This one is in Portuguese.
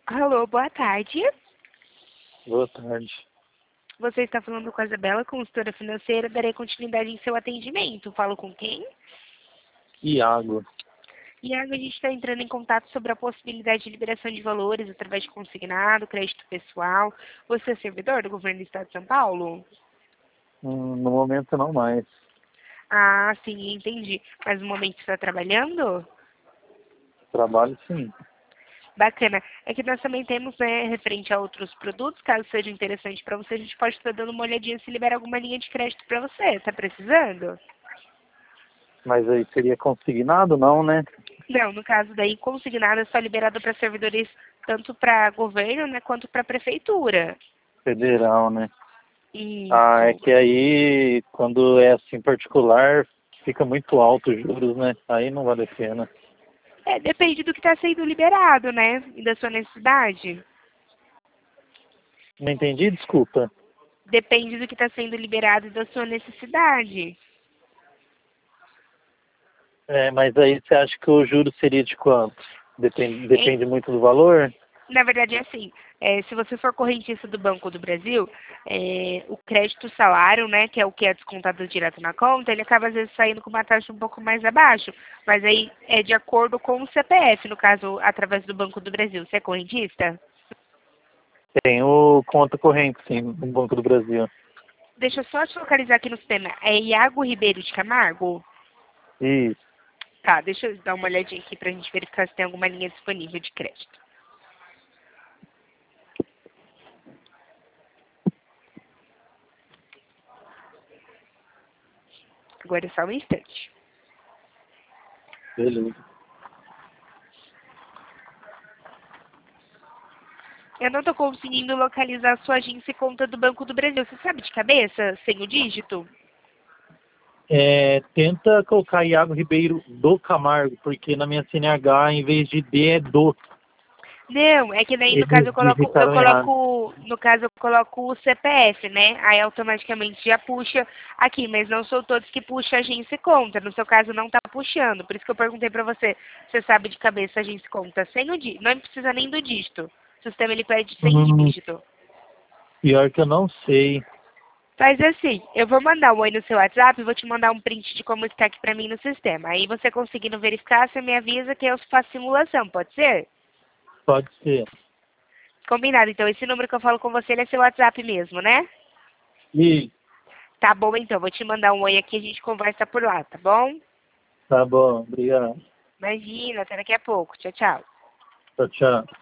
Alô, boa tarde. Boa tarde. Você está falando com a Isabela, consultora financeira. Darei continuidade em seu atendimento. Falo com quem? Iago. Iago, a gente está entrando em contato sobre a possibilidade de liberação de valores através de consignado, crédito pessoal. Você é servidor do governo do estado de São Paulo? No momento não mais. Ah, sim, entendi. Mas no momento você está trabalhando? Trabalho sim. Bacana. É que nós também temos, né, referente a outros produtos, caso seja interessante para você, a gente pode estar dando uma olhadinha se libera alguma linha de crédito para você. Tá precisando? Mas aí seria consignado, não, né? Não, no caso daí, consignado é só liberado para servidores tanto para governo, né, quanto para prefeitura. Federal, né? Ah, é Isso. que aí, quando é assim particular, fica muito alto os juros, né? Aí não vale a pena. É, depende do que está sendo liberado, né, e da sua necessidade. Não entendi? Desculpa. Depende do que está sendo liberado e da sua necessidade. É, mas aí você acha que o juro seria de quanto? Depende muito do valor? Na verdade, é assim, se você for correntista do Banco do Brasil, o crédito salário, né, que é o que é descontado direto na conta, ele acaba às vezes saindo com uma taxa um pouco mais abaixo, mas aí é de acordo com o CPF, no caso, através do Banco do Brasil. Você é correntista? Tenho conta corrente, sim, no Banco do Brasil. Deixa eu só te localizar aqui no sistema. É Iago Ribeiro de Camargo? Isso. Tá, deixa eu dar uma olhadinha aqui pra gente verificar se tem alguma linha disponível de crédito. Agora é só um instante. Beleza. Eu não estou conseguindo localizar a sua agência e conta do Banco do Brasil. Você sabe de cabeça, sem o dígito? Tenta colocar Iago Ribeiro do Camargo, porque na minha CNH, em vez de D, é do. Não, é que daí no caso Eles digitaram errado. no caso eu coloco o CPF, né? Aí automaticamente já puxa aqui, mas não são todos que puxam agência e conta. No seu caso não tá puxando. Por isso que eu perguntei pra você, você sabe de cabeça agência e conta sem o dígito. Não precisa nem do dígito. O sistema ele pede sem Hum, dígito. Pior que eu não sei. Faz assim, eu vou mandar um oi no seu WhatsApp e vou te mandar um print de como está aqui pra mim no sistema. Aí você conseguindo verificar, você me avisa que eu faço simulação, pode ser? Pode ser. Combinado, então esse número que eu falo com você, ele é seu WhatsApp mesmo, né? E Tá bom, então, vou te mandar um oi aqui e a gente conversa por lá, tá bom? tá bom, obrigado. Imagina, até daqui a pouco. Tchau, tchau. Tchau, tchau.